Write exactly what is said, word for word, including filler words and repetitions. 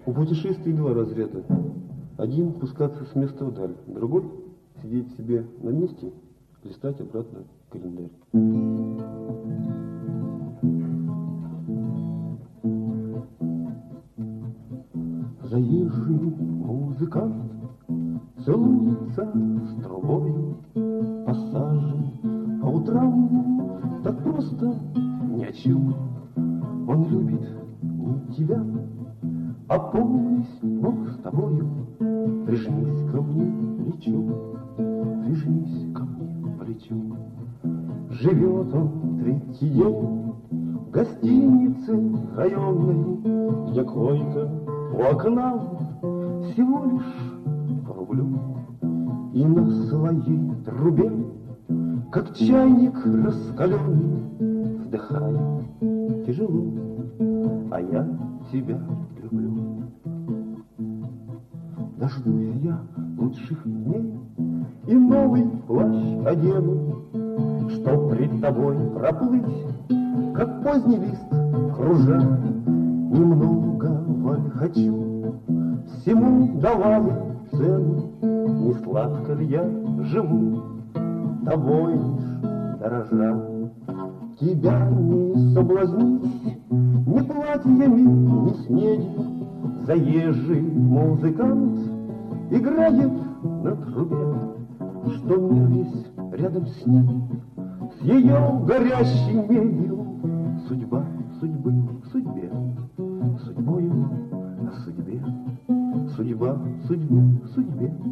У путешествий два разряда. Один — пускаться с места вдаль, другой — сидеть себе на месте, листать обратно календарь. Заезжий музыкант целуется с трубою пассажи по утрам, так просто ни о чем. Он любит не тебя, а помнись, Бог с тобою. Прижмись ко мне плечом, прижмись ко мне плечом. Живет он третий день в гостинице районной, где койка у окна всего лишь по рублю. И на своей трубе, как чайник раскаленный, вздыхает тяжело, а я тебя люблю. Дождусь я лучших дней и новый плащ одену, чтоб пред тобой проплыть, как поздний лист кружа. Немного, Валь, хочу, всему давая цену. Не сладко ли я живу, тобой лишь дорожа. Тебя не соблазнить ни платьями, ни снедью. Заезжий музыкант играет на трубе, что мир весь рядом с ним, с ее горящей медью. Судьба судьбы в судьбе, судьбою о судьбе, судьба судьбы в судьбе.